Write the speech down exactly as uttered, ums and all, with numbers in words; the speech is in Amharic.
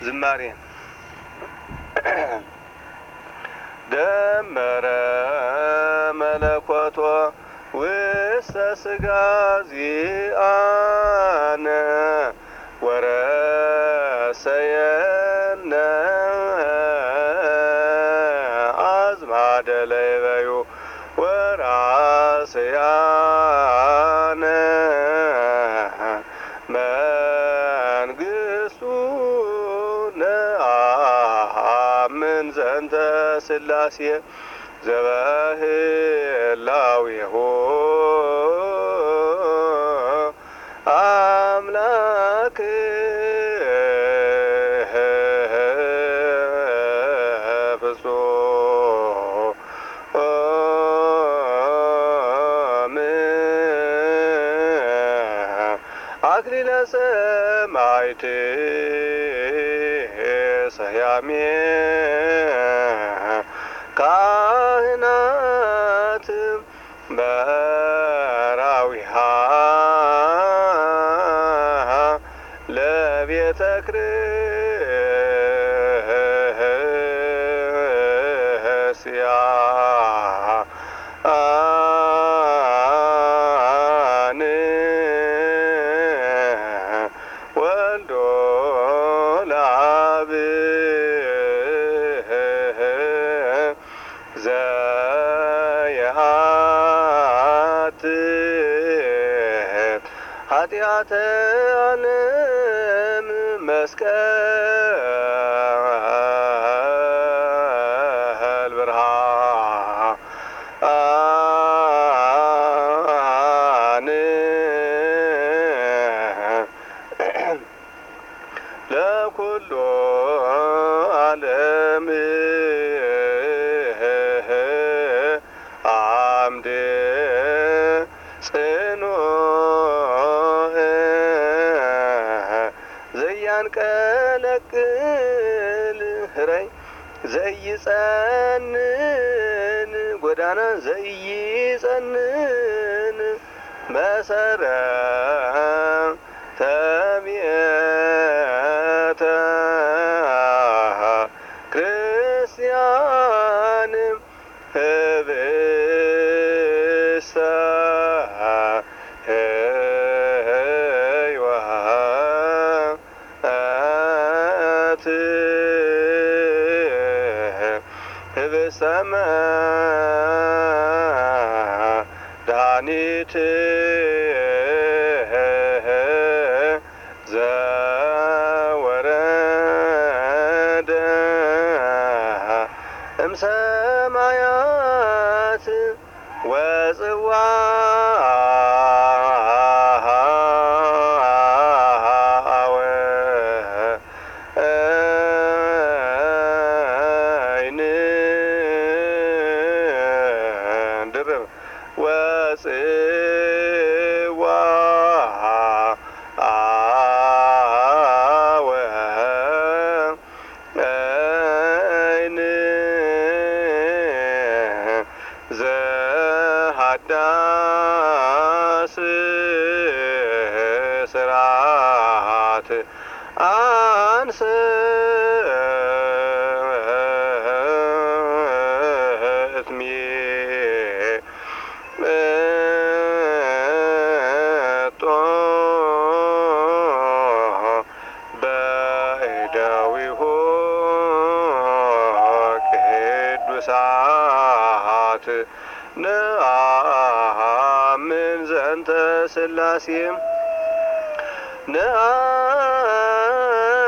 ዝማሬ ደመረ መለኮቶ ውስተ ስጋ ዚአነ ወረሰየነ አዝማደ ለይበዩ ወራስያነ መንግስቱ ነአምን ዘንተ ስላሴ ዘበህላዊሁ አምላክ ፍጹም አክሊለ ሰማዕት ሰያሜ ካህናት በራዊሃ ለቤተ ክርስቲያን ወልዶ ለአብ ዘየሀት ኃጢአተ ዓለም መስቀል ብርሃን ለኩሉ ዓለም አምድ ጽኑዕ ዘያንቀለቅል ህረይ ዘይጸንን ጎዳና ዘይጸንን መሰረተ ቤተ ክርስቲያን ህብስተ ሕይወት ህብስተ መድኃኒት ዘወረደ እምሰማያት ወጽዋ ወጽዋ ወይን ዘሃዳስ ስርዓት አንሰ እትሜ በእደዊሁ ቅዱሳት ነአምን ዘንተ ስላሴ ነአ